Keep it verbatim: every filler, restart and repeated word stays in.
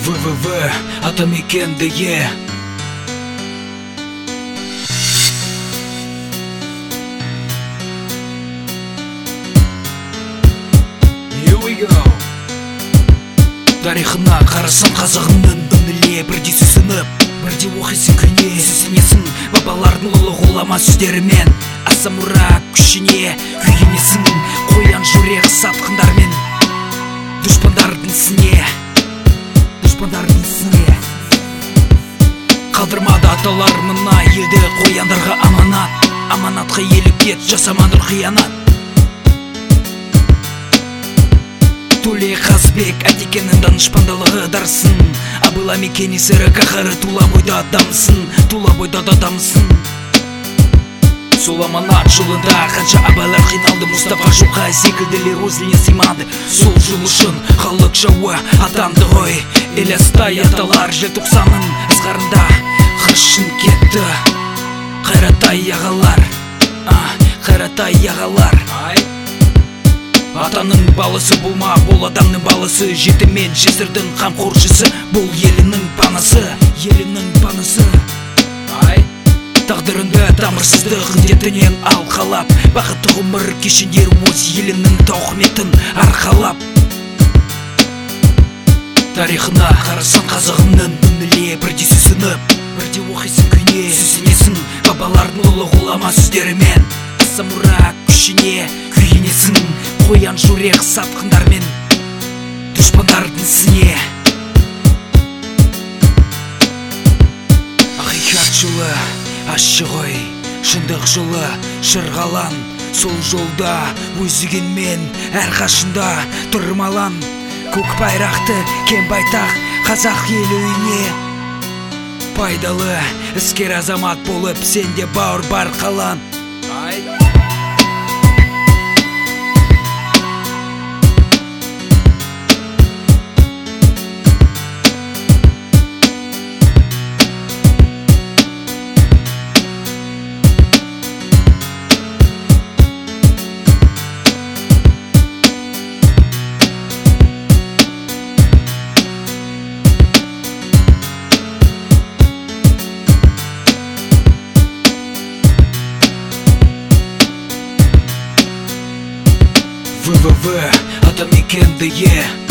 вэ вэ вэ Атамекен дэ е. Here we go. Тарихына қарасаң қазағыңның үніле бірде сүйсініп, бірде оқисың күне сүйсінесің бабалардың ұлы ғұлама сөздерімен. Аса мұра күшіне күйінесің қоян жүрек сатқындармен, дұшпандардың ісіне, дұшпандардың ісіне. Қалдырмады аталар мына елді қояндарға аманат, аманатқа еліп кет жасаманыр қиянат. Туле Қазбек Атекенің данышпандалығы дарсын, абыла мекені сірі қақыры тула бойда адамсын, тула бойда адамсын. Сол аманат жолында қанша абайлар қиналды, Мұстафа Шоқай секілділер өзіне сыймады. Сол жол үшін халық жауы атанды ғой, Ілиястай аталар желтоқсанның ызғарында қыршын кетті. Қайратай ағалар, Қайратай ағалар. Атаның баласы болма, бол адамның баласы, жетімен жесірдің қамқоршысы, бол елінің панасы, елінің панасы. Тағдырыңды тамырсыздық індетінен алқалап, бақытты ғұмыр кешендер өз елінің тауқыметін арқалап. Тарихына қарасаң қазағыңның үніле бірде сүйсініп, бірде оқисың күне сүйсінесің бабалардың ұлы ғұлама сөздерімен. Аса мұра күшіне күйінесің қоян жүрек сатқындармен, дұшпандардың ісіне. Ақиқат жолы ащы ғой, шындық жолы шырғалан. Сол жолда өзігенмен әрқашында тұрмалан. Көк байрақты кең байтақ қазақ ел үйіне, пайдалы іскер азамат болып сенде бауыр бар қалан. вэ вэ вэ Атамекен дэ е.